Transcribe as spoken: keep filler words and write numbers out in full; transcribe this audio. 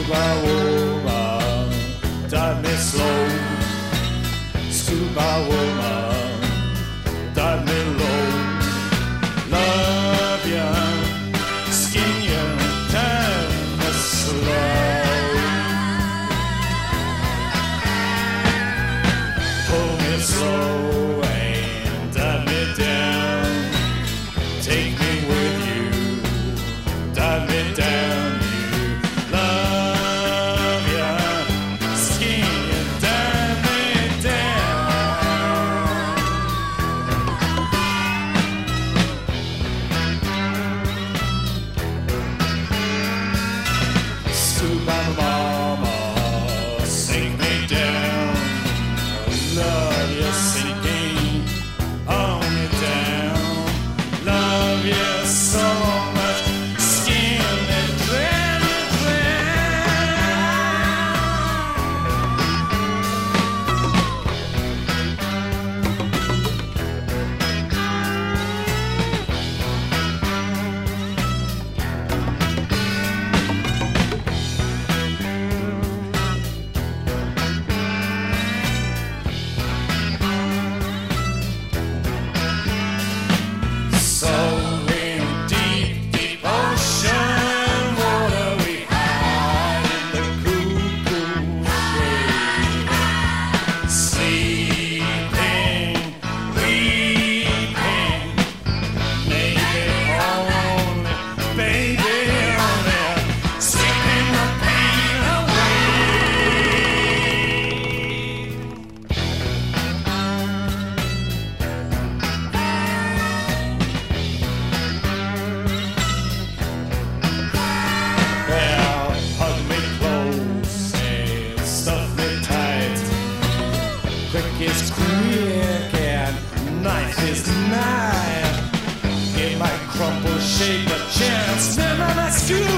Scuba woman, dive me slow. Scuba woman, dive me low. Love ya, skin ya, dive me slow. Pull me slow and dive me down. Take me with you, dive me down. Scuba mama, sink me down. Love you sinking on me down. Love you so much, skin me drown, quick is quick and knife is knife. Give my crumpled shape a chance, never let's do